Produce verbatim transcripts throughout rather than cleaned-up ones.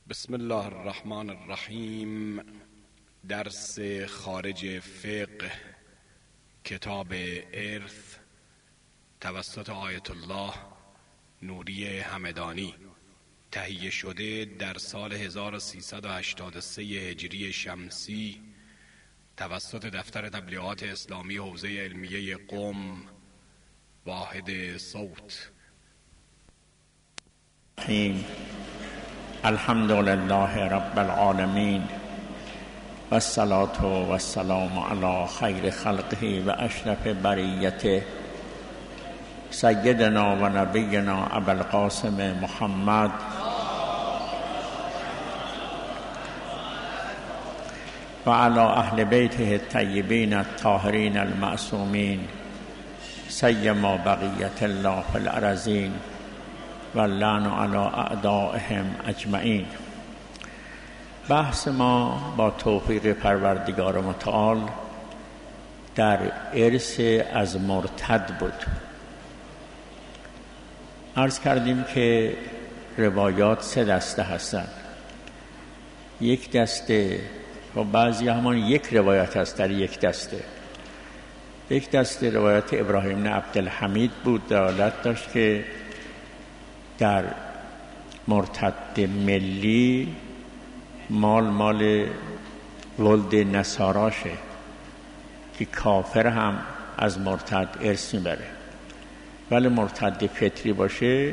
بسم الله الرحمن الرحیم. درس خارج فقه، کتاب ارث، توسط آیت الله نوری همدانی، تهیه شده در سال هزار و سیصد و هشتاد و سه هجری شمسی توسط دفتر تبلیغات اسلامی حوزه علمیه قم، واحد صوت. الحمد لله رب العالمین و الصلاة و السلام علی خیر خلقه و اشرف بریته سیدنا و نبینا ابوالقاسم محمد و علی اهل بیته الطیبین الطاهرین المعصومین سیما بقیت الله فی الارضین و لعن علی اعدائهم اجمعین. بحث ما با توفیق پروردگار متعال در ارث از مرتد بود. عرض کردیم که روایات سه دسته هستند. یک دسته و بعضی همان یک روایت هست در یک دسته. یک دسته روایت ابراهیم بن عبدالحمید بود، دلالت داشت که در مرتد ملی مال مال ولد نصاراشه که کافر هم از مرتد ارث میبره، ولی مرتد فطری باشه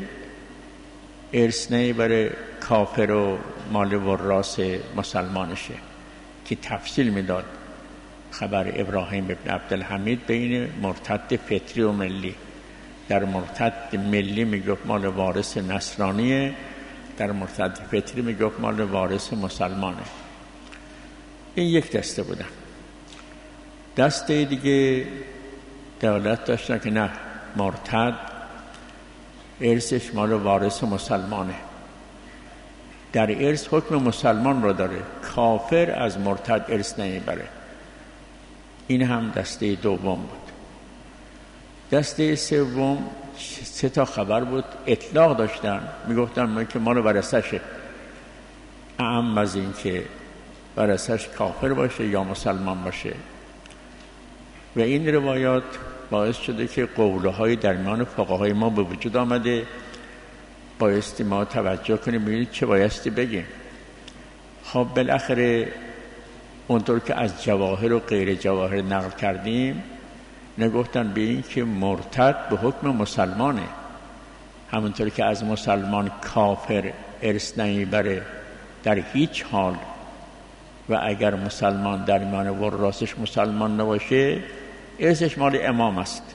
ارث نمیبره، کافر و مال وراث مسلمانشه که تفصیل میداد خبر ابراهیم بن عبدالحمید بین مرتد فطری و ملی. در مرتد ملی میگفت مال وارث نصرانیه، در مرتد فطری میگفت مال وارث مسلمانه. این یک دسته بودن. دسته دیگه دولت داشتن که نه، مرتد ارثش مال وارث مسلمانه، در ارث حکم مسلمان رو داره، کافر از مرتد ارث نمیبره. این هم دسته دوم بود. دسته سوم سه تا خبر بود، اطلاق داشتن، میگفتن ما که مال ورثشه، اعم از این که ورثش کافر باشه یا مسلمان باشه. و این روایات باعث شده که قولهای در میان فقهای ما به وجود آمده، بایستی ما توجه کنیم ببینید چه بایستی بگیم. خب بالاخره اونطور که از جواهر و غیر جواهر نقل کردیم، نگفتن به این که مرتد به حکم مسلمانه، همونطور که از مسلمان کافر ارث نمیبره در هیچ حال، و اگر مسلمان در میان ورثش مسلمان نباشه ارثش مال امام است.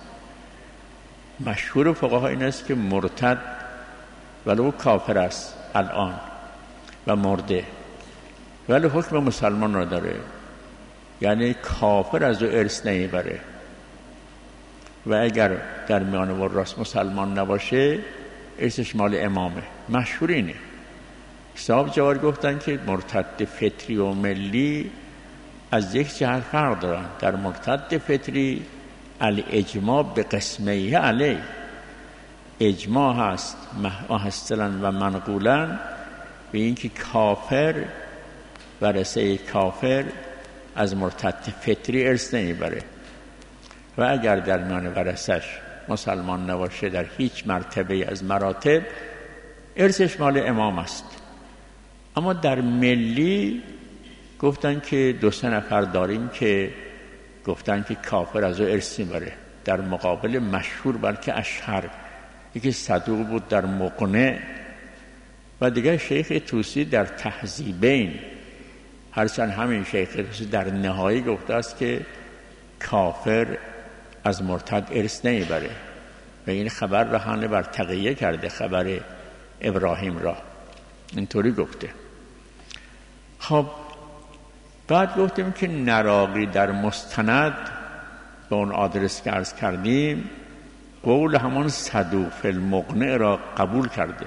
مشهور فقها این است که مرتد ولو کافر است الان و مرده، ولی حکم مسلمان را داره، یعنی کافر از او ارث نمیبره، و اگر در میان وراث مسلمان نباشه ارثش مال امامه. مشهور اینه. صاحب جوار گفتن که مرتد فطری و ملی از یک جهت فرق دارن. در مرتد فطری الاجماع به قسمیه علی، اجماع هست محصلا و منقولا به این که کافر ورثه کافر از مرتد فطری ارث نمیبره، و اگر در میان ورثش مسلمان نباشه در هیچ مرتبه از مراتب ارثش مال امام است. اما در ملی گفتن که دو سه نفر داریم که گفتن که کافر از او ارث میبره، در مقابل مشهور بلکه اشهر، یکی صدوق بود در مقنع و دیگه شیخ طوسی در تهذیبین، هرچند همین شیخ طوسی در نهایی گفته است که کافر از مرتد ارث نمیبره، و این خبر را حمله بر تقیه کرده، خبر ابراهیم را اینطوری گفته. خب بعد گفتیم که نراقی در مستند به اون آدرس که عرض کردیم قول همان صدوق فی المقنع را قبول کرده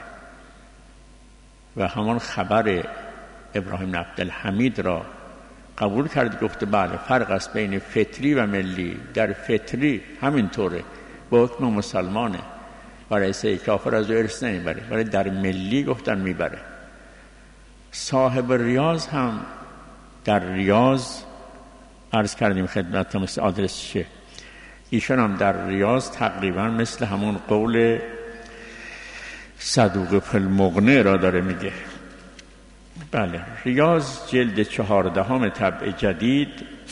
و همان خبر ابراهیم عبدالحمید را قبول کرد. گفته بله فرق است بین فطری و ملی. در فطری همینطوره، با حکم مسلمانه، ورثه کافر از او ارث نمیبره، ولی در ملی گفتن میبره. صاحب ریاض هم در ریاض عرض کردیم خدمت مثل آدرس شه، ایشان هم در ریاض تقریبا مثل همون قول صدوق فی المغنی را داره میگه. بله، ریاض جلد چهاردهم طبع جدید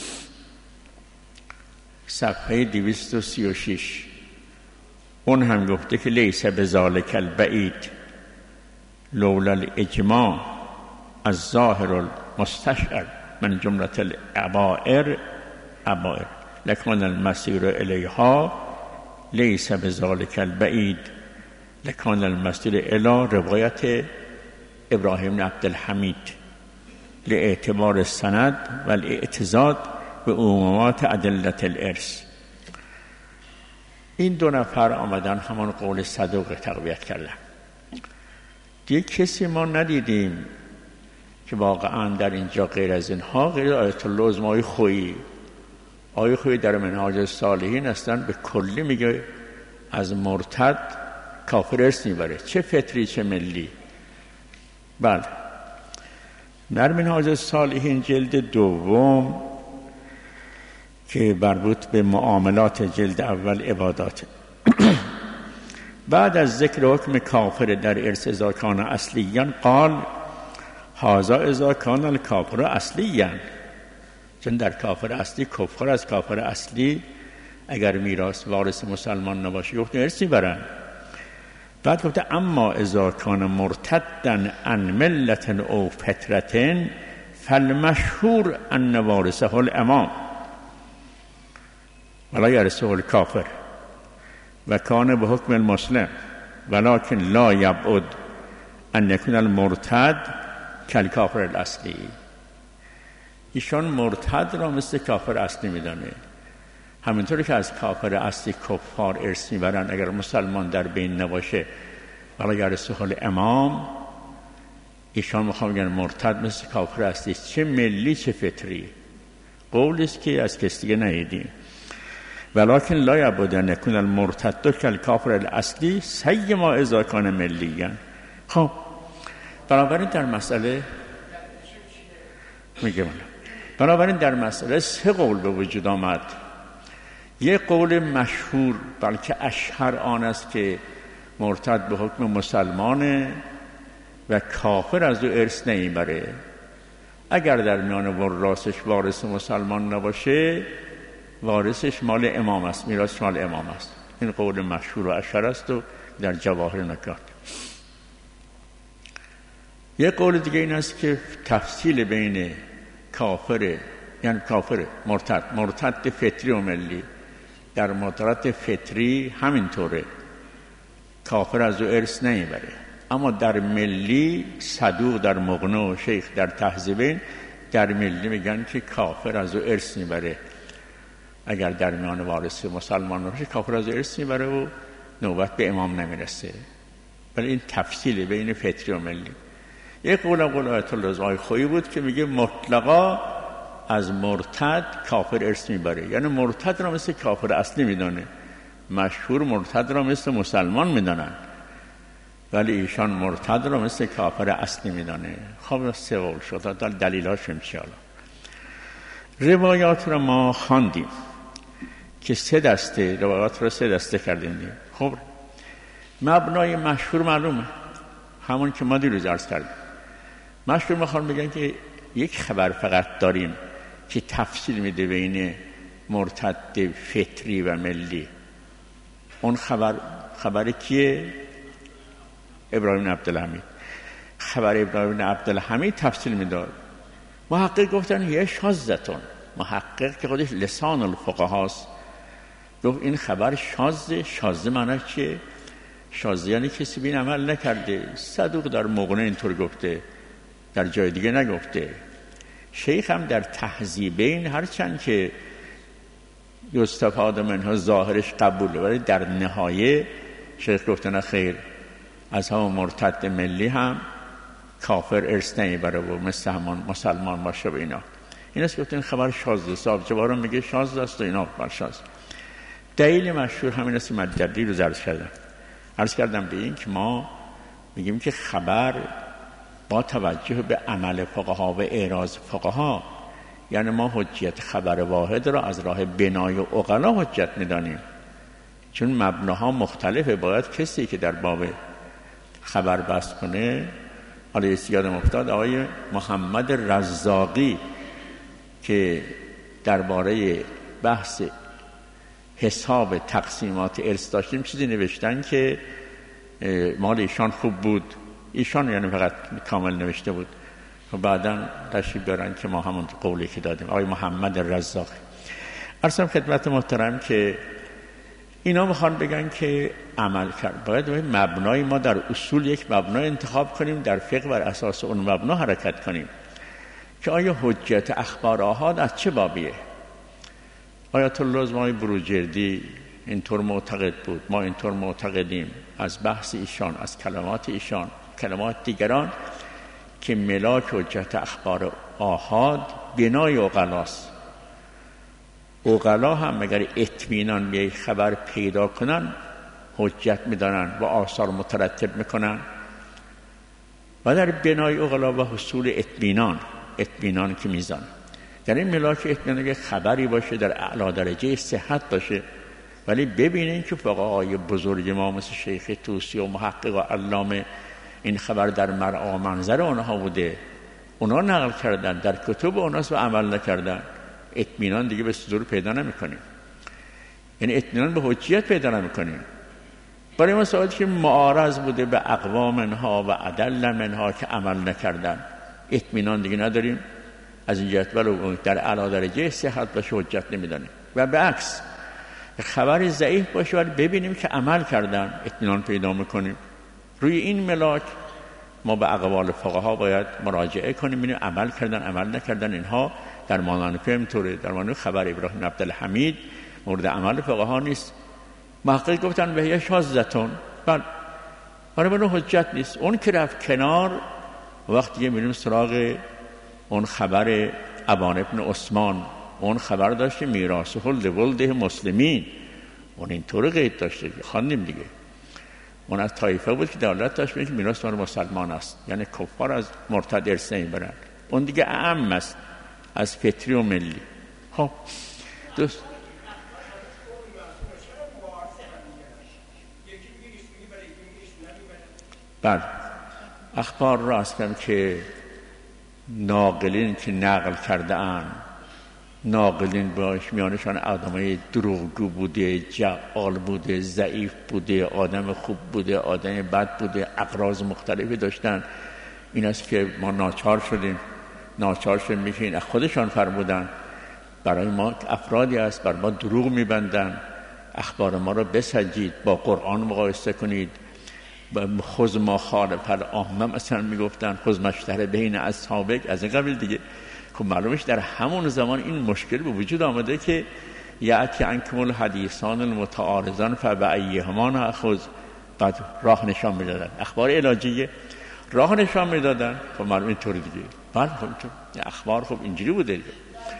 صفحه دویست و سی و شش اون هم گفته که لیس بذالک البعید لولا الاجماع الظاهر المستشعر من جملة العبائر عبائر لکن المسیر الیها لیس بذالک البعید لکن المسیر الی روایت ابراهیم عبدالحمید لاعتبار السند و الاعتزاد به عمومات ادله الارث. این دو نفر آمدن همان قول صدوق تقویت کردن. دیگه کسی ما ندیدیم که واقعا در اینجا غیر از اینها، غیر آیت الله عظمای خویی. آیه خویی در منهاج الصالحین هستن به کلی میگه از مرتد کافر ارث میبره، چه فطری چه ملی. بله، در منهاج الصالحین جلد دوم که مربوط به معاملات جلد اول عبادات بعد از ذکر حکم کافر در ارث اذا کان اصلیاً قال هذا اذا کان الکافر اصلیاً، چون در کافر اصلی کفار از کافر اصلی اگر میراث وارث مسلمان نباشه گفت ارث میبرن. بعد گفته اما اذا کان مرتدًا عن ملة او فطرة فالمشهور ان وارثه الامام ولا یرثه الکافر و کان به حکم المسلم ولكن لا یبعد ان یکون المرتد کالکافر الاصلی. ایشان مرتد را مثل کافر اصلی میدانه، همینطوری که از کافر اصلی کفار ارث میبرن اگر مسلمان در بین نباشه ولا یرثه الامام. ایشان میخوام بگن مرتد مثل کافر اصلی، چه ملی چه فطری. قولی است که از کسی دیگه ندیدیم. ولکن لا یبعد ان یکون المرتد کالکافر الاصلی سیما اذا کان ملیاً. خب بنابراین در مسئله میگم بنابراین در مسئله سه قول به وجود آمد. یک قول مشهور بلکه اشهر آن است که مرتد به حکم مسلمانه و کافر از او ارث نمیبره. اگر در میان ورثش وارث مسلمان نباشه وارثش مال امام است، میراث مال امام است. این قول مشهور و اشهر است و در جواهر نکات. یک قول دیگه این است که تفصیل بین کافر یعنی کافر مرتد مرتد فطری و ملی، در مرتد فطری همینطوره کافر از او ارث نمیبره، اما در ملی صدوق در مغنی و شیخ در تهذیبین در ملی میگن که کافر از او ارث میبره. اگر در میان وارث مسلمان باشه کافر از او ارث میبره و نوبت به امام نمیرسه. ولی این تفصیل بین فطری و ملی. یک قول قول آیت الله عظمای خویی بود که میگه مطلقا از مرتد کافر ارث میبره، یعنی مرتد را مثل کافر اصلی میدانه. مشهور مرتد را مثل مسلمان میدانن ولی ایشان مرتد را مثل کافر اصلی میدانه. خب سه قول شد، تا دلیلاش انشاءالله. روایات را ما خواندیم که سه دسته، روایات را سه دسته کردیم. خب مبنای مشهور معلومه، همون که ما دیروز عرض کردیم. مشهور میخوان بگن که یک خبر فقط داریم که تفصیل میده بین مرتد فطری و ملی. اون خبر خبر کیه؟ ابراهیم عبدالحمید. خبر ابراهیم عبدالحمید تفصیل میداد. محقق گفتن یه شاذتون. محقق که خودش لسان الفقهاست گفت این خبر شاذه. شاذه معنی چیه؟ شاذ یعنی کسی بین عمل نکرده. صدوق در مغنی اینطور گفته، در جای دیگه نگفته. شیخ هم در تهذیبین هرچند که یستفاد منها ظاهرش قبوله ولی در نهایه شیخ گفته نه خیر، از همون مرتد ملی هم کافر ارث نمیبره و مثل همان مسلمان باشه و اینا. این است گفته این خبر شاذ. صاحب جوارم میگه شاذ است و اینا بر شاذ. دلیل مشهور همین است. مجددی رو عرض کردم عرض کردم به این که ما میگیم که خبر با توجه به عمل فقها و اعراض فقها، یعنی ما حجیت خبر واحد را از راه بنای عقلا حجت می‌دانیم، چون مبناها مختلفه. باید کسی که در باب خبر بحث کنه، علیه سیاد مفتاد آقای محمد رزاقی که درباره بحث حساب تقسیمات ارث داشتیم چیزی نوشتن که مال ایشان خوب بود، ایشان یعنی فقط کامل نوشته بود و بعدا تشریف دارن که ما همون قولی که دادیم. آقای محمد رزاقی. عرضم خدمت محترم که اینا میخوان بگن که عمل کرد باید مبنای ما در اصول یک مبنا انتخاب کنیم، در فقه بر اساس اون مبنا حرکت کنیم که آیا حجت اخبار آحاد از چه بابیه. آیت الله ازمای بروجردی اینطور معتقد بود، ما اینطور معتقدیم از بحث ایشان، از کلمات ایشان، کلمات دیگران، که ملاک حجت اخبار آحاد بنای عقلاست. عقلا هم اگر اطمینان به خبر پیدا کنن حجت میدانن و آثار مترتب میکنن و در بنای عقلا و حصول اطمینان، اطمینان که میزان در این ملاک اطمینان که خبری باشه در اعلی درجه صحت باشه. ولی ببینین که فقهای بزرگ ما مثل شیخ طوسی و محقق و علامه این خبر در مرعا منظر اونها بوده، اونا نقل کردن، در کتب اوناست و عمل نکردن. اطمینان دیگه به صدور پیدا نمی‌کنیم، یعنی اطمینان به حجیت پیدا نمی‌کنیم. برای مسائلی که معارض بوده به اقوام منها و عدل منها که عمل نکردن، اطمینان دیگه نداریم از این جهت، ولو در اعلی درجه صحت باشه حجت نمی‌دانیم. و به عکس خبر ضعیف باشه ولی ببینیم که عمل کردن، اطمینان پیدا می‌کنیم. روی این ملاک ما به اقوال فقها باید مراجعه کنیم، ببینیم عمل کردن عمل نکردن. اینها در مانانفی همینطوره. در مانانفی خبر ابراهیم عبدالحمید مورد عمل فقها نیست. محقق گفتن وهی شاذتون، بله برای من حجت نیست. اون که رفت کنار، وقتی میریم سراغ اون خبر ابان ابن عثمان، اون خبر داشته میراث ولد ولده مسلمین، اون اینطور قید داشته که خواندیم دیگه. اون از طایفه بود که دولت داشت که میراث مال مسلمان است، یعنی کفار از مرتد ارث نمیبرن. اون دیگه اعم است از فطری و ملی. خب دوست بله اخبار را هستم که ناقلین که نقل کرده اند، ناقلین باش میانشان آدمای دروغگو بوده، جعال بوده، ضعیف بوده، آدم خوب بوده، آدم بد بوده، اغراض مختلفی داشتن. این است که ما ناچار شدیم ناچار شدیم میشین خودشان فرمودن برای ما افرادی است بر ما دروغ میبندن، اخبار ما را بسنجید، با قرآن مقایسه کنید. خذ ما خالف العامه مثلا میگفتن، خذ مشتهر بین اصحابک، از این قبیل دیگه. خب معلومش در همون زمان این مشکل به وجود آمده که یأتی عنکم الحدیثان المتعارضان فبأیهما نأخذ. بعد راه نشان میدادن، اخبار علاجیه راه نشان میدادن. خب معلوم اینطوری دیگه. بعد خب اخبار خب اینجوری بوده دیگه.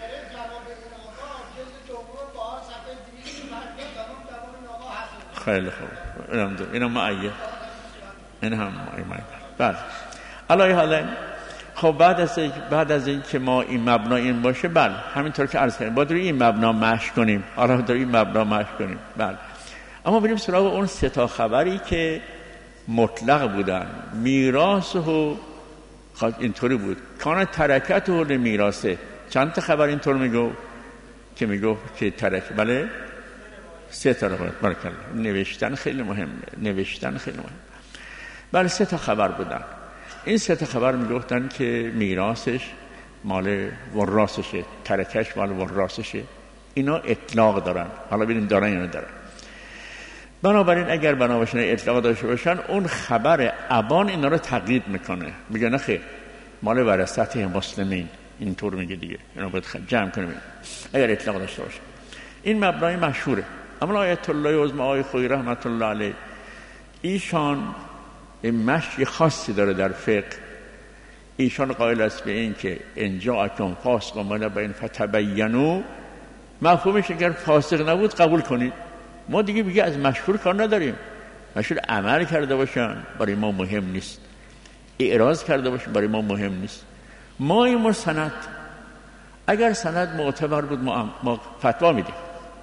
خیلی خوب، اینم دو اینم معیه این هم معیه. بعد علیه حالا خب بعد از بعد از این که ما این مبنا این باشه، بله همینطور که عرض کردیم باید روی این مبنا مشق کنیم. حالا روی این مبنا مشق کنیم. بله اما بریم سراغ اون سه تا خبری که مطلق بودن. میراث و اینطوری بود، کان ترکت و میراثه. چند تا خبر اینطور میگو که میگو که ترک، بله سه تا خبر. برکلا نوشتن خیلی مهمه، نوشتن خیلی مهمه. بله سه تا خبر بودن. این سه تا خبر میگفتن که میراثش مال وراسشه، ترکش مال وراسشه. اینا اطلاق دارن. حالا ببینیم دارن یا ندارن. بنابراین اگر بناباشن اطلاق داشته باشن، اون خبر ابان اینا رو تقیید میکنه، میگه نه خیر مال ورثه مسلمین، اینطور میگه دیگه. اینا باید جمع کنیم اگر اطلاق داشته باشه. این مبنای مشهوره. اما آیت الله عظمی آقای خویی رحمت الله علیه ایشان مشی خاصی داره در فقه. ایشان قائل است به این که ان جاءکم فاسق بنبأ فتبینوا، مفهومش اگر فاسق نبود قبول کنید. ما دیگه میگه از مشهور کار نداریم، مشهور عمل کرده باشن برای ما مهم نیست. اعراض کرده باشه برای ما مهم نیست. ما این سند، اگر سند معتبر بود ما, ما فتوا میدیم،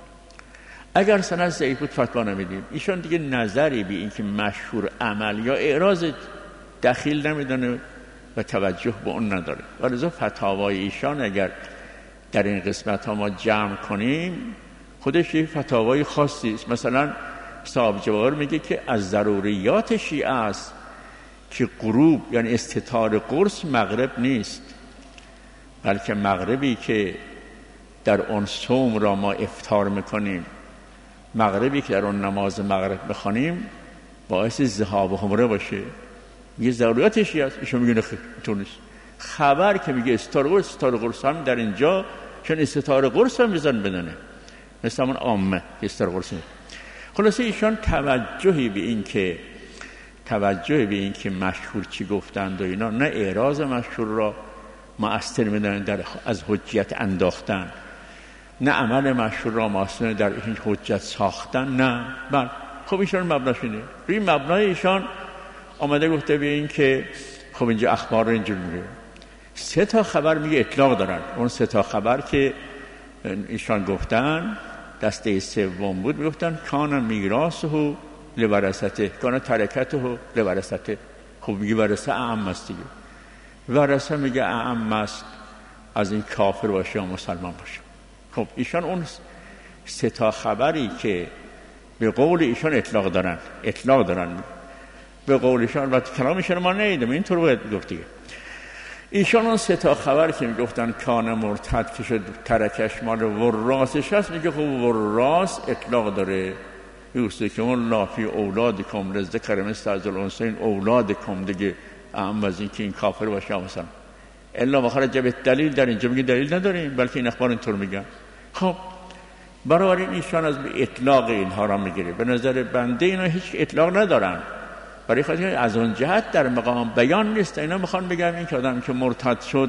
اگر سند ضعیف بود فتوا نمیدیم. ایشان دیگه نظری به این که مشهور عمل یا اعراض دخیل نمیدونه و توجه به اون نداره. ولذا فتاوای ایشان اگر در این قسمت ها ما جمع کنیم خودش یک فتاوای خاصی است. مثلا صاحب جواهر میگه که از ضروریات شیعه است که غروب یعنی استتار قرص مغرب نیست، بلکه مغربی که در اون صوم را ما افطار میکنیم، مغربی که در اون نماز مغرب بخوانیم باعث ذهاب حمره باشه. میگه ضروریات شیعه است. ایشون میگه نه نیست. خبر که میگه استتار قرص، استتار قرص هم در اینجا چون استتار قرص هم میزن بدنه، مثل همون عامه استتار قرص. خلاصه ایشان توجهی به این که توجه به این که مشهور چی گفتند و اینا، نه اعراض مشهور را مؤثر میدونن در از حجیت انداختن، نه عمل مشهور را مؤثر در این حجت ساختن، نه. بله خب ایشان مبناش اینه. روی مبنای ایشان آمده گفته به این که خب اینجا اخبار رو اینجور میگه سه تا خبر میگه اطلاق دارن. اون سه تا خبر که ایشان گفتن دسته سوم بود، میگفتن کان میراثه لورثته، کان ترکته لورثته. خب میگه ورثه اعم است دیگه. ورثه میگه اعم است از این کافر باشه یا مسلمان باشه. خب ایشان اون سه تا خبری که به قول ایشان اطلاق دارن اطلاق دارن به قول ایشان و کلامشون ما نیدم اینطور باید گفت دیگه. ایشان اون سه تا خبر که میگفتن کان مرتد که شد ترکش مال وراسش هست، میگه خب وراس اطلاق داره. یوسف الله فی اولادکم للذکر مثل حظ الانثیین، اولادکم دیگه اهم از این که این کافر باشه مثلا الا مخرج به دلیل. در اینجا میگه دلیل نداریم بلکه این اخبار اینطور میگن. خب برای ایشان از اطلاق اینها را میگیره. به نظر بنده اینا هیچ اطلاق ندارن، برای خاطر از اون جهت در مقام بیان نیست. اینا میخوان بگن این که آدم که مرتد شد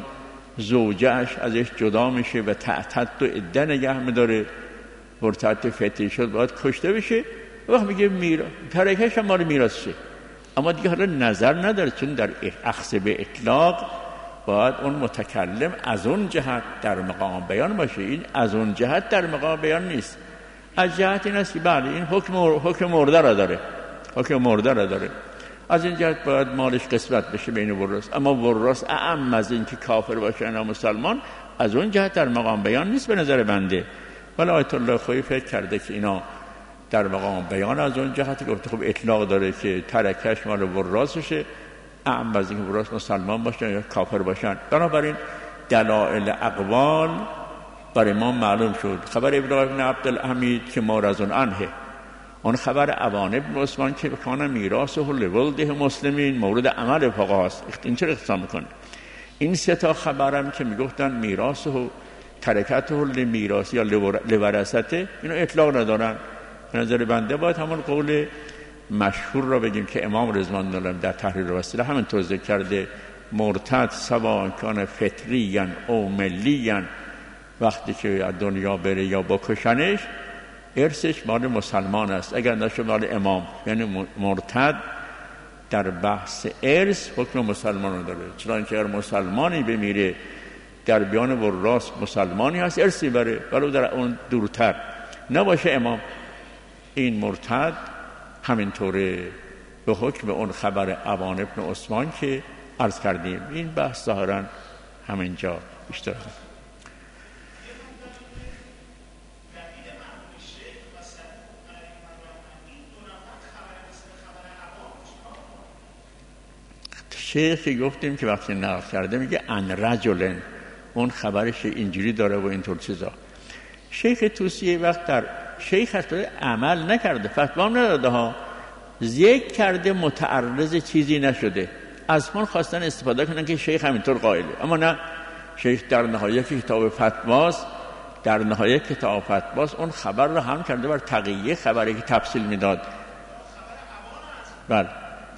زوجهش ازش جدا میشه و تعتد و عده نگه میداره، مرتد فطری شد باید کشته بشه. وقت میگه میرا ترکش هم مال میراثشه، اما دیگه حالا نظر نداره، چون در اخذ به اطلاق باید اون متکلم از اون جهت در مقام بیان باشه. این از اون جهت در مقام بیان نیست. از جهت این است که بله این حکم حکم مرده را داره، حکم مرده را داره. از این جهت باید مالش قسمت بشه بین وراث. اما وراث اعم از این که کافر باشه یا مسلمان، از اون جهت در مقام بیان نیست به نظر بنده. ولی آیت الله خویی فکر کرده که اینا در مقام بیان از اون جهت گفته خب اطلاق داره که ترکش مال وراثشه، اعم از این که وراث مسلمان باشن یا کافر باشن. بنابراین دلائل اقوال برای ما معلوم شد. خبر ابراهیم بن عبدالحمید که مارزون عنه، اون خبر عوان ابن عثمان که کان میراثه لولده مسلمین مورد عمل فقها است. این چه اختصام میکنه؟ این سه تا خبرم که میگفتن میراثه و ترکته لمیراث یا لورثته، اینو اطلاق ندارن. به نظر بنده باید همون قول مشهور را بگیم که امام رضوان الله در تحریر وسیله همین توضیح کرده: مرتد سواء کان فطریاً او ملیاً، وقتی که از دنیا بره یا بکشنش ارثش مال مسلمان است، اگر نشه مال امام. یعنی مرتد در بحث ارث حکم مسلمان داره، چنانکه اگر مسلمانی بمیره در بیان وراث مسلمانی هست ارثی بره، ولو در اون دورتر نباشه امام. این مرتد همینطوره به حکم اون خبر عوان ابن عثمان که عرض کردیم. این بحث ظاهرا همینجا بیشتر شیخ گفتیم که وقتی نقل کرده میگه ان رجلن، اون خبرش اینجوری داره و اینطور چیزا. شیخ توسی وقت در شیخ هست عمل نکرده، فتوا نداده ها، ذکر کرده متعرض چیزی نشده، از اون خواستن استفاده کنن که شیخ همینطور قائله. اما نه، شیخ در نهایت کتاب فتواست، در نهایت کتاب فتواست اون خبر رو هم کرده بر تقیه خبری که تفصیل میداد. بله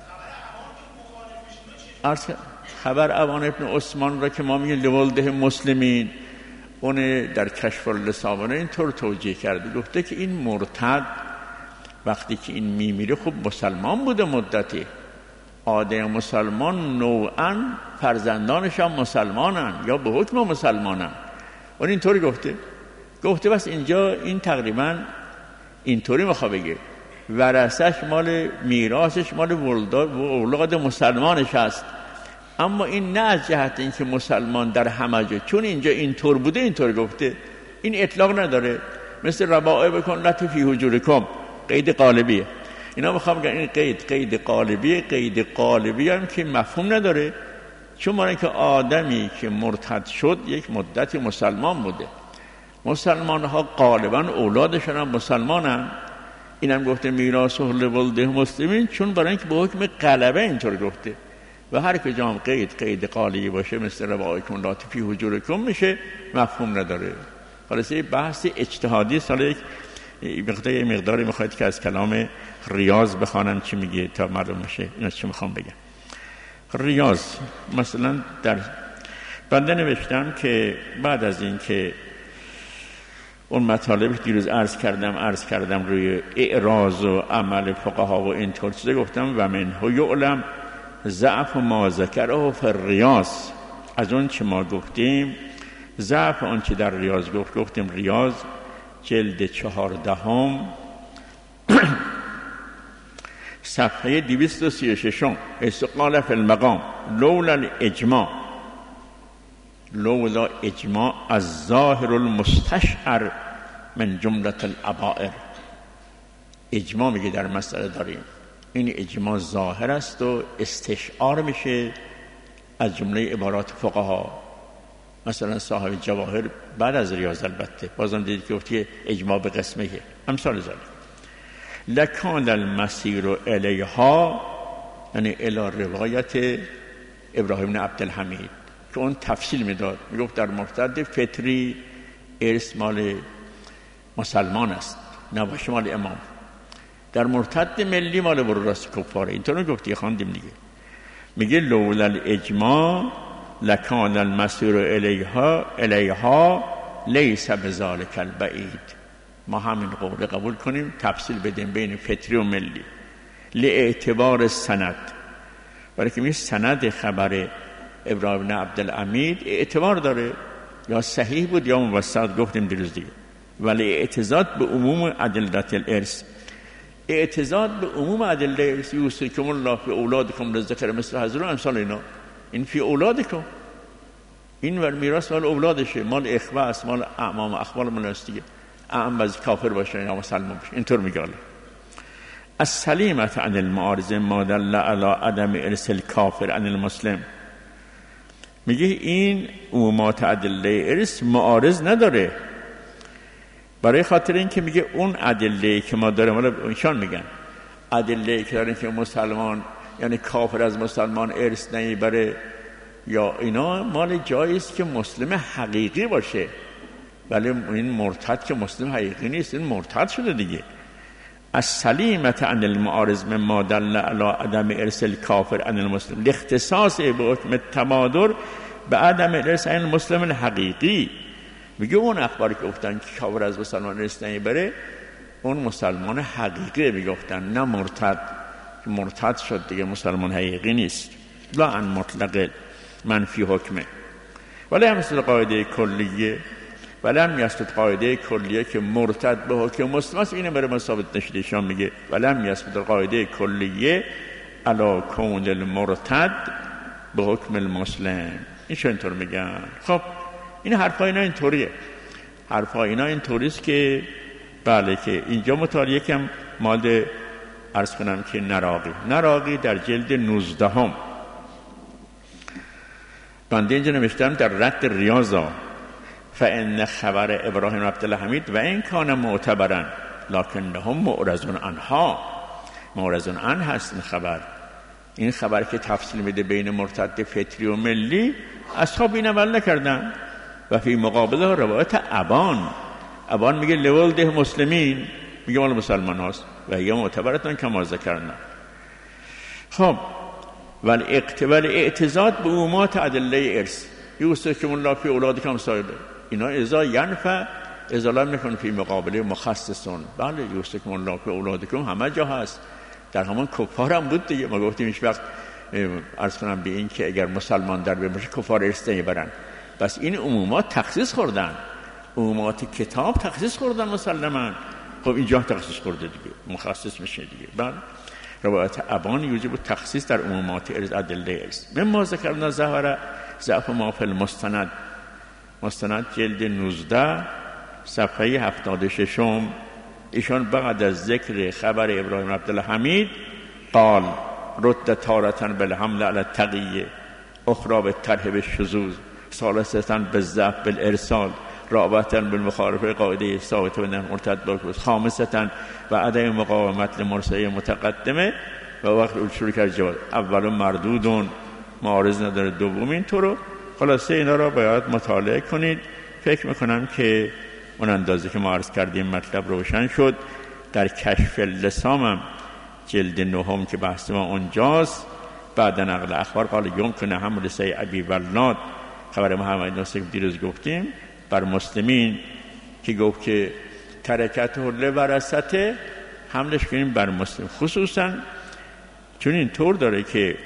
خبر عوان ابن عثمان را که ما میگیم لولده مسلمین، اون در کشف اللسابانه اینطور توجیه کرده، گفته که این مرتد وقتی که این میمیره خب مسلمان بوده مدتی، آدم مسلمان نوعاً فرزندانش هم مسلمانن یا به حکم مسلمانن. اون اینطوری گفته گفته بس اینجا این تقریباً اینطوری میخواد بگه ورثش مال میراثش مال اولاد مسلمانش هست، اما این نه از جهت اینکه مسلمان در همه جا، چون اینجا اینطور بوده اینطور گفته، این اطلاق نداره. مثل ربائع بکن لطفی حجورکم، قید قالبیه. اینا میخوام بگم این قید قید قالبیه. قید قالبی هم که مفهوم نداره، چون معنی که آدمی که مرتد شد یک مدتی مسلمان بوده. مسلمان ها غالبا اولادشون هم مسلمانن. اینم گفته میراث لولده مسلمین، چون برای اینکه به حکم غلبه اینطور گفته. و هر کجا هم قید قید قالی باشه مثل ربائکم لطفی حجورکم میشه، مفهوم نداره. خلاص این بحث اجتهادی سال یک مقدار مقداری میخواید که از کلام ریاض بخوانم چی میگه تا معلوم بشه اینا چی میخوام بگم. ریاض مثلا در بنده نوشتم که بعد از این که اون مطالب دیروز عرض کردم عرض کردم روی اعراض و عمل فقها و اینطور چیزا گفتم و منه یعلم ضعف ما ذکره فی الریاض. از اون چه ما گفتیم ضعف آن چه در ریاض گفت گفتیم ریاض جلد چهاردهم صفحه دویست و سی و شش استقال فی المقام لولا الاجماع لولا اجماع از ظاهر المستشعر من جمله الابائر. اجماع میگه در مسئله داریم، این اجماع ظاهر است و استشعار میشه از جمله عبارات فقها. مثلا صاحب جواهر بعد از ریاض البته بازم دیدید که گفتی اجماع به قسمه امثال ذلك. لکان المسیر الیها یعنی الی روایت ابراهیم بن عبدالحمید که اون تفصیل میداد، میگفت در مرتد فطری ارث مال مسلمان است نباشه مال امام، در مرتد ملی مال وراث کفاره. اینطور میگفتی خواندیم دیگه. میگه لولا الاجماع لکان المسیر الیها الیها لیس بذلک البعید. ما همین قول قبول کنیم، تفصیل بدیم بین فطری و ملی لاعتبار سند، برای که می سند خبر ابراهیم بن عبدالحمید اعتبار داره، یا صحیح بود یا موثق گفتیم دیروز دیگه. ولی اعتزاد به عموم ادله الارث، اعتزاد به عموم ادله ارث یوصیکم الله فی اولادکم للذکر مثل حظ الانثیین امثال اینا، این فی اولادکم، این ور میراث مال اولادشه، مال اخوه است، مال اعمام و اخوال من است دیگه. اعم باز کافر باشه یا مسلمان باشه اینطور میگه. الله السلیمه عن المعارض ما دل علی عدم ارث الکافر عن المسلم. میگه این عمومات ادله ارث معارض نداره، برای خاطر این که میگه اون ادله که ما داریم، حالا ایشان میگن ادله که داریم که مسلمان یعنی کافر از مسلمان ارث نمیبره یا اینا، مال جایی است که مسلم حقیقی باشه، ولی این مرتد که مسلم حقیقی نیست، این مرتد شده دیگه. السلیمه عن المعارض مما دل علی عدم ارث الکافر عن المسلم لاختصاص به حکم التبادر به عدم ارث عن المسلم الحقیقی. میگه اون اخباری که گفتن که کافر از مسلمان ارث نمیبره اون مسلمان حقیقی میگفتن، نه مرتد. مرتد شد دیگه مسلمان حقیقی نیست. لا عن مطلق منفی حکمه. ولی هم مثل قاعده کلیه، ولی هم یثبت قاعده کلیه که مرتد به حکم مسلم است، اینه برای ما ثابت نشده. شان میگه ولی هم یثبت قاعده کلیه علی کون المرتد به حکم المسلم. این چه اینطور میگن؟ خب این حرفا اینا اینطوریه، حرفا اینا اینطوریست که بله که اینجا مطالعه کم مال عرض کنم که نراقی نراقی در جلد نوزده هم بنده اینجا نوشتم در رد ریاضا فان خبر ابراهیم عبدالحمید و این کان معتبرن لکنهم معرضون عنها. معرضون عن هست این خبر. این خبر که تفصیل میده بین مرتد فطری و ملی، اصحاب این عمل نکردن. و فی مقابله روایت ابان، ابان میگه لولده مسلمین، میگه مال مسلمان هاست و یا معتبرتن کما ذکرنا. خب ولی اقتبال اعتزاد به عمومات ادله ارث یوصیکم الله فی اولادکم صاحب، اینا ازا ینفع ازاله میکنه فی مقابله مخصصون. بله یوصیکم الله فی اولادکم همه جا هست، در همان کفار هم بود دیگه. ما گفتیم هیچ وقت عرض کنم به این که اگر مسلمان در بماشه کفار ارث نمیبرن. بس این عمومات تخصیص خوردن، عمومات کتاب تخصیص خوردن مسلما. خب اینجا تخصیص خورده دیگه، مخصص میشه دیگه. بعد روایت ابان یوجب تخصیص در عمومات ارث ادله ارث. مما ذکرنا ظهر ضعف ما فی المستند، مستند جلد نوزده صفحه هفتاد و شش. ایشان بعد از ذکر خبر ابراهیم عبدالحمید قال رد تارة بالحمل علی التقیه، اخرى بالطرح بالشذوذ، ثالثة بالضعف بالارسال، رابعة بالمخالفه قاعده ثابته بین مرتد بالکفر، خامسة و عدم مقاومت لمرسله متقدمه و وقت شروع کرد جواز. اول مردودون معارض نداره، دوم اینطور. خلاصه اینا را باید مطالعه کنید. فکر میکنم که اون اندازه که ما عرض کردیم مطلب روشن شد. در کشف اللسام جلد نهم که بحث ما اونجاست، بعد نقل اخبار قال یمکن حمل سی ابی ولاد، خبر محمد ناصر دیروز گفتیم بر مسلمین که گفت که ترکت حله ورثته، حملش کنیم بر مسلم، خصوصا چون این طور داره که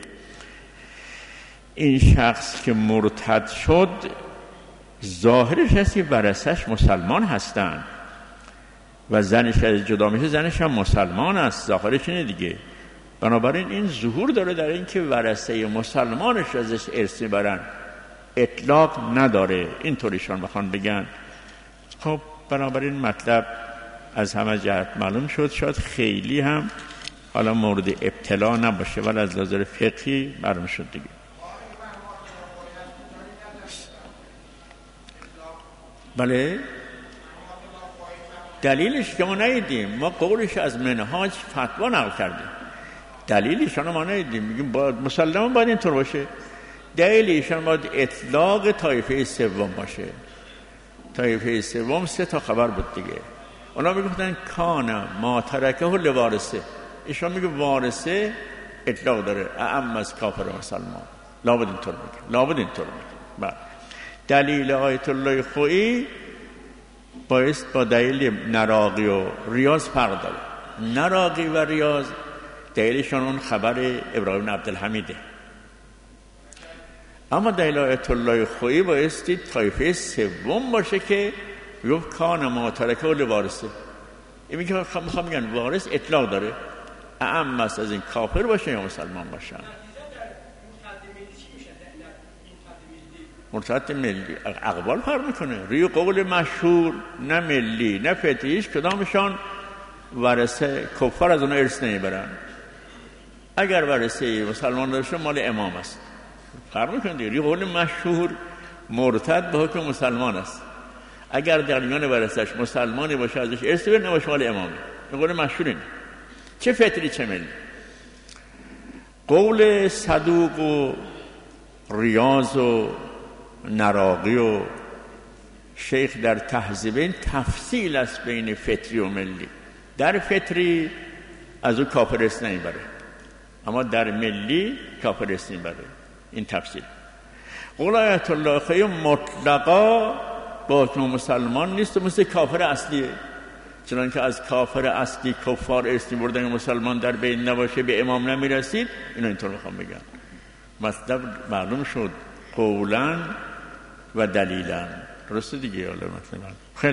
این شخص که مرتد شد ظاهرش هست که ورثش مسلمان هستن و زنش از جدا میشه زنش هم مسلمان است، ظاهرش اینه دیگه. بنابراین این ظهور داره در این که ورثه مسلمانش ازش ارث میبرن، اطلاق نداره. این طوریشان بخوان بگن. خب بنابراین مطلب از همه جهت معلوم شد. شاید خیلی هم حالا مورد ابتلا نباشه ولی از نظر فقهی معلوم شد دیگه. بله دلیلش که ما ندیدیم، ما قولش از منهاج فتوا نقل کردیم، دلیلش ما ندیدیم. میگیم باید مسلمان باید اینطور باشه. دلیلشان باید اطلاق طایفه سوم باشه. طایفه سوم سه تا خبر بود دیگه. اونا میگفتن کان ما ترکه لوارثه، ایشان میگه وارثه اطلاق داره اعم از کافر و مسلمان. لابد اینطور میگه، لابد اینطور میگه. دلیل آیت الله خویی بایست با دلیل نراقی و ریاض فرق داره. نراقی و ریاض دلیلشان اون خبر ابراهیم عبدالحمیده، اما دلیل آیت الله خویی بایستی طایفه سوم باشه که گفت کان ما ترکه لوارثه. این میگه میخوام میگن وارث اطلاق داره اعم است از این کافر باشه یا مسلمان باشن. مرتد ملی اقوال فرق میکنه. روی قول مشهور نه ملی نه فتیش کدامشان ورثه کفار از اون ارث نمیبرن. اگر ورثه مسلمان داشته مال امام است. فرق میکنه دیگه. روی قول مشهور مرتد به حکم مسلمان است. اگر در میان ورثه‌اش مسلمانی باشه ازش ارث بره نباشه مال امامه. این قول مشهور اینه. چه فتری چه ملی. قول صدوق و ریاض و نراقی و شیخ در تهذیبین تفصیل است بین فطری و ملی. در فطری از او کافر ارث نمیبره، اما در ملی کافر ارث نمیبره. این تفصیل. قول آیت الله خویی مطلقا با حکم مسلمان نیست و مثل کافر اصلیه. چنانکه از کافر اصلی کفار ارث میبردن مسلمان در بین نباشه به امام نمیرسید. اینو اینطور میخوام بگم. مطلب معلوم شد قولاً و دلیلاً. درسته دیگه. حالا مثلا خیلی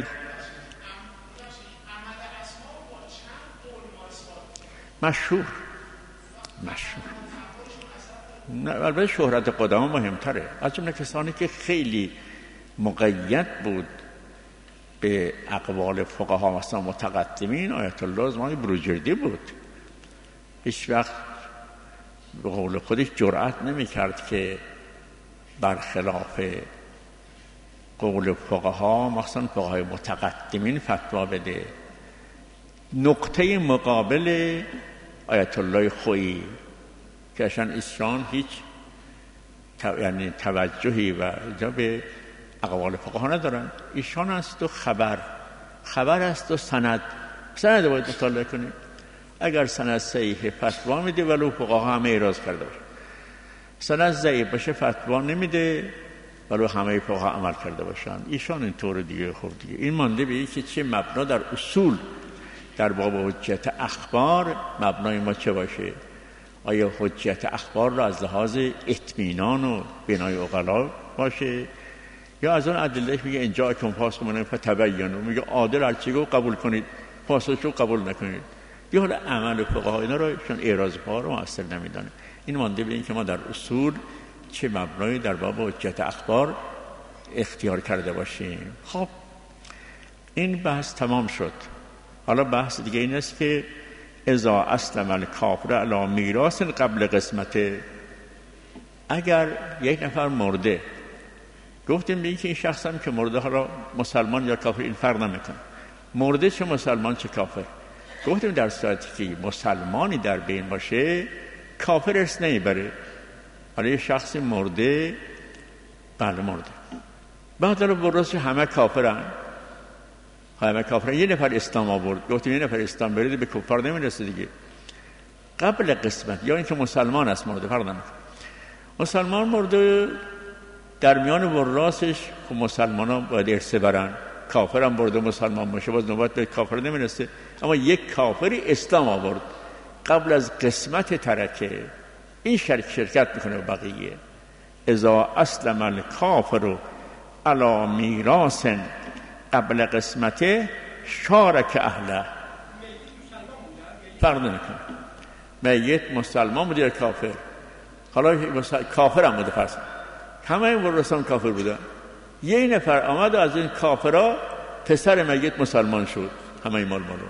مشهور مشهور نه البته شهرت قدما مهمتره. از جمله کسانی که خیلی مقید بود به اقوال فقها مثلا متقدمین آیت الله زمانی بروجردی بود. هیچ وقت به قول خودش جرأت نمی کرد که برخلاف قول فقها مثلا فقهای متقدمین فتوا بده. نقطه مقابل آیت الله خویی که اشان ایشان هیچ تو... یعنی توجهی و اینجا به اقوال فقها ندارن. ایشان است و خبر خبر است و سند سند باید مطالعه کنیم. اگر سند صحیح فتوا میده ولو فقها همه اعراض کرده باشه، سند ضعیف باشه فتوا نمیده ولو همه فقها عمل کرده باشن. ایشان اینطور دیگه. خب دیگه این مانده به که چه مبنا در اصول در باب حجت اخبار مبنای ما چه باشه. آیا حجت اخبار را از لحاظ اطمینان و بنای عقلا باشه، یا از اون ادله میگه اینجا کن پاس کنن فتبینوا، میگه عادل هر چی گفت قبول کنید، پاسش رو قبول نکنید. یا حالا عمل فقها اینا رو چون اعراض پا رو مؤثر نمیدانه. این مانده به این که ما در اصول چه مبنایی در باب حجت اخبار اختیار کرده باشیم. خب این بحث تمام شد. حالا بحث دیگه این است که اذا اسلم الکافر علی میراث قبل قسمت، اگر یک نفر مرده، گفتیم به این که این شخص هم که مرده حالا مسلمان یا کافر این فرق نمیکنه، مرده چه مسلمان چه کافر، گفتیم در صورتی که مسلمانی در بین باشه کافر ارث نمیبره. حالا یه شخصی مرده، بله مرده، بعد حالا برسه همه کافرن، همه کافرن، یه نفر اسلام آورد، گفتیم یه نفر اسلام برید به کفار نمیرسه دیگه. قبل قسمت یا اینکه مسلمان است مرده، فرق نمیکنه. مسلمان مرده در میان وراسش که مسلمان ها باید ارث برن، کافر هم برده مسلمان باشه باز نوبت به کافر نمیرسه. اما یک کافری اسلام آورد قبل از قسمت ترکه، این شرک شرکت میکنه و بقیه. اذا اسلم الکافر علی میراث قبل قسمته شارک اهله، فرق نمیکنه میت مسلمان بود یا کافر. حالا کافر هم بوده، پس همه این ورثان کافر بودن، یه نفر آمد و از این کافرها پسر میت مسلمان شد، همه این مال مالون،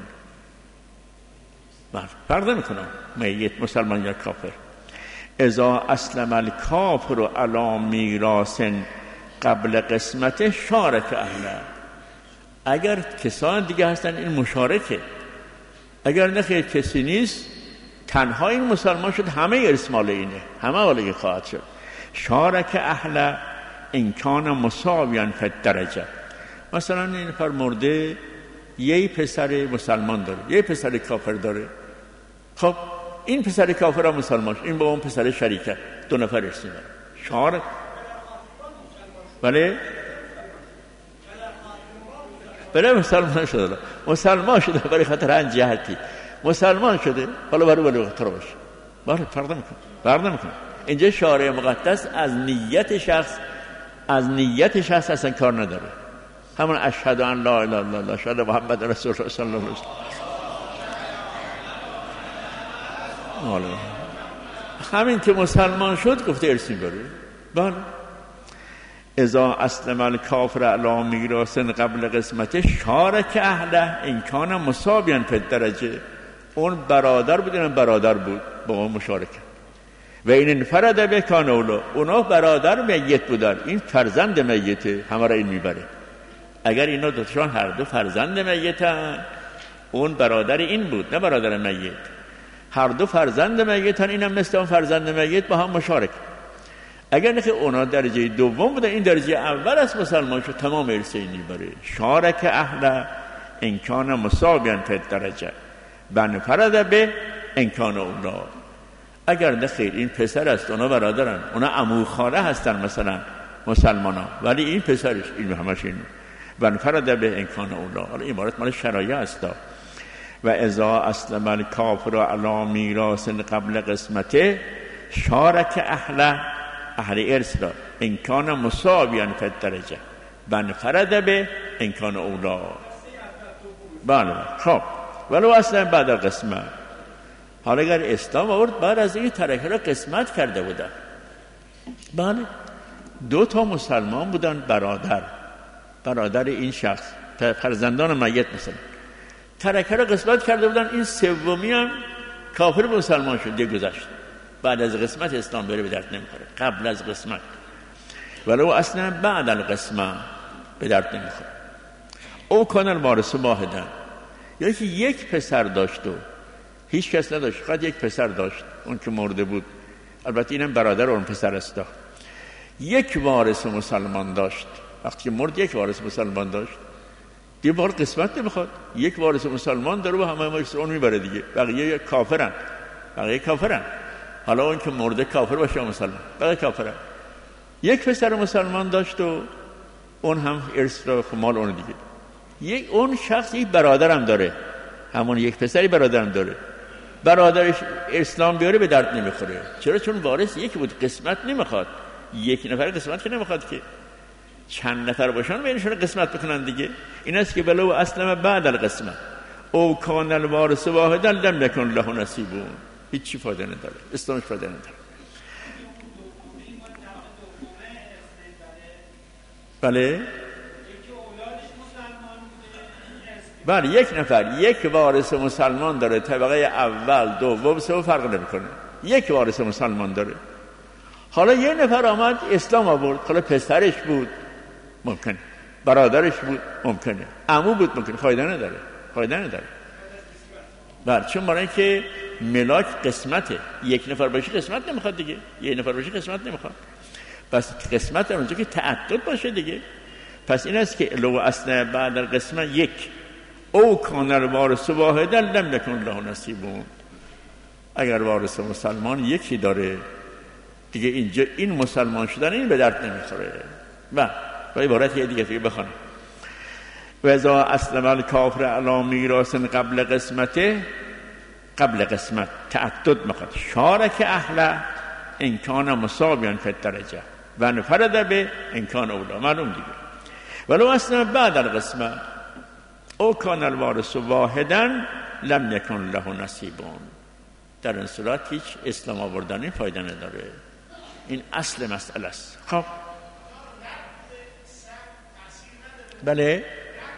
فرق نمیکنه میت مسلمان یا کافر. اذا اسلم الکافر علی میراث قبل قسمت شارک اهله، اگر کسان دیگه هستن این مشارکه، اگر نخیر کسی نیست تنها این مسلمان شد، همه ارث مال اینه، همه والی خواهد شد. شارک اهله ان کان مساویا فی الدرجه، مثلا این نفر مرده یه پسر مسلمان داره یه پسر کافر داره، خب این پسر کافر هم مسلمان شد، این با اون پسر شریکه، دو نفر ارث داره. شارک بله بله مسلمان شده، مسلمان شده برای خاطر هر جهتی مسلمان شده، حالا برای ولی خاطر باشه، بله فرق نمیکنه، فرق نمیکنه. اینجا شارع مقدس از نیت شخص از نیت شخص اصلا کار نداره، همون اشهد ان لا اله الا الله اشهد محمد رسول الله صلی الله علیه و سلم، همین که مسلمان شد گفته ارث میبره. بله اذا اسلم الکافر علی میراث قبل قسمت شارک اهله ان کان مساویا فی الدرجه، اون برادر بود اینم برادر بود با اون مشارکه. و این انفرد به کان اولا، اونا برادر میت بودن، این فرزند میته، همه را این میبره. اگر اینا دوتاشون هر دو فرزند میتن، اون برادر این بود نه برادر میت، هر دو فرزند میتن، اینم مثل اون فرزند میت با هم مشارک. اگر نه که اونا درجه دوم بودن، این درجه اول از مسلمان شد، تمام ارث این میبره. شارک اهل ان کان مساویا فی الدرجه و انفرد به ان کان اولا، اگر نه خیر این پسر است، اونا برادرن، اونا عمو خاله هستن مثلا مسلمان ها، ولی این پسرش این همش این و انفرد به ان کان اولا. حالا این عبارت مال شرایع است. و اذا اسلم الکافر علی میراث قبل قسمته شارک اهل اهل ارث را ان کان مساویا فی الدرجه و انفرد به ان کان اولا. بله خب ولو اصلا بعد قسمت، حالا اگر اسلام آورد بعد از این ترکه را قسمت کرده بودن، بله دو تا مسلمان بودن، برادر برادر این شخص فرزندان میت مثلا، ترکه را قسمت کرده بودن، این سومی هم کافر مسلمان شد، دیگه گذشت، بعد از قسمت اسلام بره به درد نمیخوره، قبل از قسمت ولو اصلا بعد القسمه به درد نمیخوره. او کان الوارث واحدا، یا که یک پسر داشت و هیچ کس نداشت، فقط یک پسر داشت، اون که مرده بود، البته اینم برادر اون پسر است، یک وارث مسلمان داشت، وقتی مرد یک وارث مسلمان داشت، دیگه بار قسمت نمیخواد، یک وارث مسلمان داره و همه ما اون میبره دیگه، بقیه کافرن، بقیه کافرن، حالا اون که مرده کافر باشه مسلمان، بقیه کافرن. یک پسر مسلمان داشت و اون هم ارث را مال اون دیگه. یک اون شخص یک برادرم داره، همون یک پسری برادرم داره، برادرش اسلام بیاره به درد نمیخوره. چرا؟ چون وارث یکی بود، قسمت نمیخواد. یک نفر قسمت که نمیخواد که چند نفر باشن بینشون قسمت بکنن دیگه. این است که بلو اسلم بعد القسمت او کان الوارث واحدا لم یکن له نصیب. هیچ چی فایده نداره، اسلامش فایده نداره. بله بله یک نفر یک وارث مسلمان داره، طبقه اول دوم سوم فرق نمیکنه، یک وارث مسلمان داره. حالا یه نفر آمد اسلام آورد، حالا پسرش بود ممکنه، برادرش بود ممکنه، عمو بود ممکنه، فایده نداره، فایده نداره. بله چون برای اینکه ملاک قسمته، یک نفر باشه قسمت نمیخواد دیگه، یک نفر باشه قسمت نمیخواد. پس قسمت در اونجا که تعدد باشه دیگه. پس این است که لو اصل بعد القسمت یک او کان الوارث واحدا لم یکن له نصیب. اگر وارث مسلمان یکی داره دیگه اینجا این مسلمان شدن این به درد نمیخوره. و با عبارت یه دیگه دیگه بخوانم و اذا اسلم الکافر علی میراث قبل قسمته، قبل قسمت تعدد میخواد، شارک اهل امکان مساویان فی الدرجه و انفرد به امکان اولا، معلوم دیگه. ولو اسلم بعد القسمت او کان الوارث واحدا لم یکن له نصیب. در این صورت هیچ اسلام آوردن فایده نداره. این اصل مسئله است. خب بله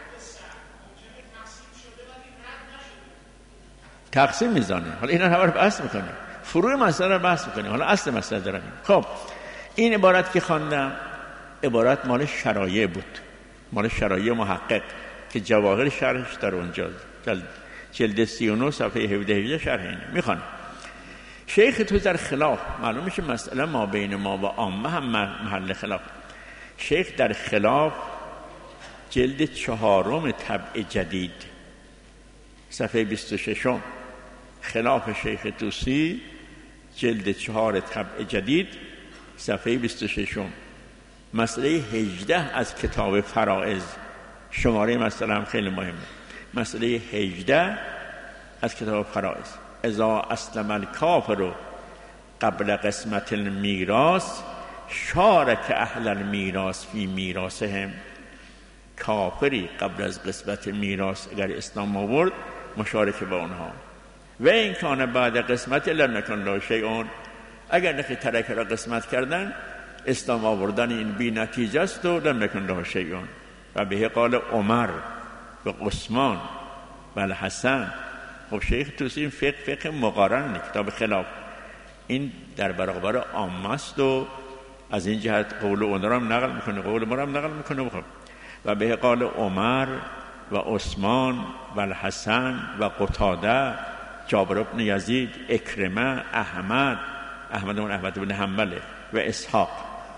تقسیم میزانه. حالا اینا همه رو بحث میکنه، فروع مسئله رو بحث میکنه. حالا اصل مسئله دارم. خب این عبارت که خواندم عبارت مال شرایع بود، مال شرایع محقق که جواهر شرحش در اونجا جلد سی و نه صفحه هفده هفده شرح اینه میخوان. شیخ تو در خلاف معلوم میشه مسئله ما بین ما و عامه هم محل خلاف. شیخ در خلاف جلد چهارم طبع جدید صفحه بیست و ششم، خلاف شیخ توسی جلد چهار طبع جدید صفحه بیست و ششم، مسئله هجده از کتاب فرائض، شماره مسئله هم خیلی مهمه، مسئله هجده از کتاب فرائض. اذا اسلم الکافر قبل قسمت المیراث شارک اهل المیراث فی میراثهم. کافری قبل از قسمت میراث اگر اسلام آورد مشارک با اونها. و این کان بعد قسمت لم یکن له شیء. اگر نخی ترک را قسمت کردن اسلام آوردن این بی نتیجه است و لم یکن له شیء. و به قال عمر و عثمان و الحسن. خب شیخ توسی این فقه فقه مقارن کتاب خلاف این در برابر عامه است و از این جهت قول اونها هم نقل میکنه، قول ما هم نقل میکنه. خب و به قال عمر و عثمان و الحسن و قتاده، جابر بن یزید، اکرمه، احمد احمد بن احمد بن حنبل و اسحاق.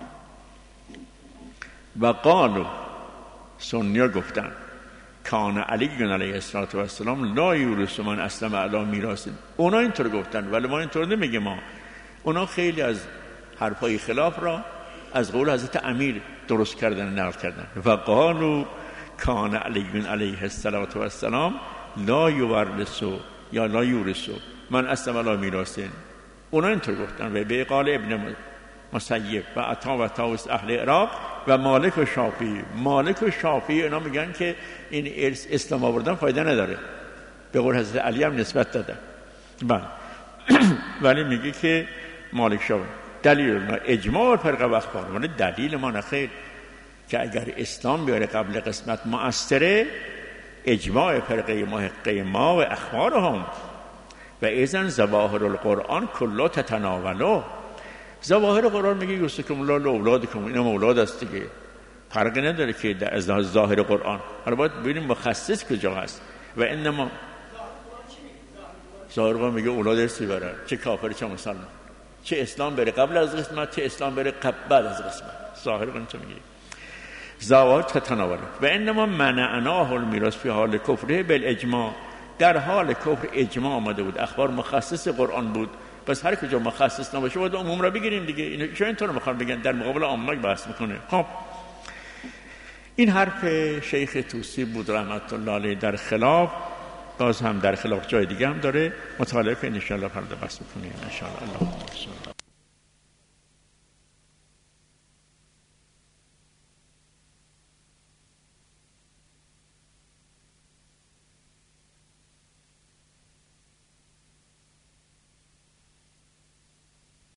و قالو سنیا گفتن کان علی علیه السلام لا یورث من اسلم علی میراث. اونا اینطور گفتن ولی ما اینطور نمیگیم. ما اونا خیلی از حرفای خلاف را از قول حضرت امیر درست کردن نقل کردن. و قالو کان علی علیه السلام لا یورث یا لا یورث من اسلم علی میراث. اونا اینطور گفتن. و به قال ابن مسیب و عطا و طاووس اهل عراق و مالک و شافعی. مالک و شافعی اینا میگن که این اسلام آوردن فایده نداره، به قول حضرت علی هم نسبت دادن. بله ولی میگه که مالک شافعی دلیل ما اجماع فرقه و اخبار. ولی دلیل ما نخیر که اگر اسلام بیاره قبل قسمت مؤثره، اجماع فرقه محقه ما و اخبار هم و ایزن ظواهر القرآن کلا تتناولو. ظواهر قرآن میگه یوسکم الله لاولادکم، اینم اولاد است دیگه، فرقی نداره که در از ظاهر قرآن. حالا باید ببینیم مخصص کجا هست. و انما ظاهر قرآن میگه اولاد ارثی برن، چه کافر چه مسلمان، چه اسلام بره قبل از قسمت چه اسلام بره بعد از قسمت. ظاهر قرآن چه میگه؟ ظواهر تتناوله. و انما منعناه المیراث فی حال کفره بالاجماع. در حال کفر اجماع آمده بود، اخبار مخصص قرآن بود. پس هر کجا مخصص نباشه باید عموم را بگیریم دیگه. اینو چون اینطور میخوان بگن در مقابل عامه بحث میکنه. خب این حرف شیخ توسی بود رحمت الله علیه در خلاف باز هم در خلاف جای دیگه هم داره، مطالعه کنید ان شاء الله فردا بحث می‌کنیم ان شاء الله. الله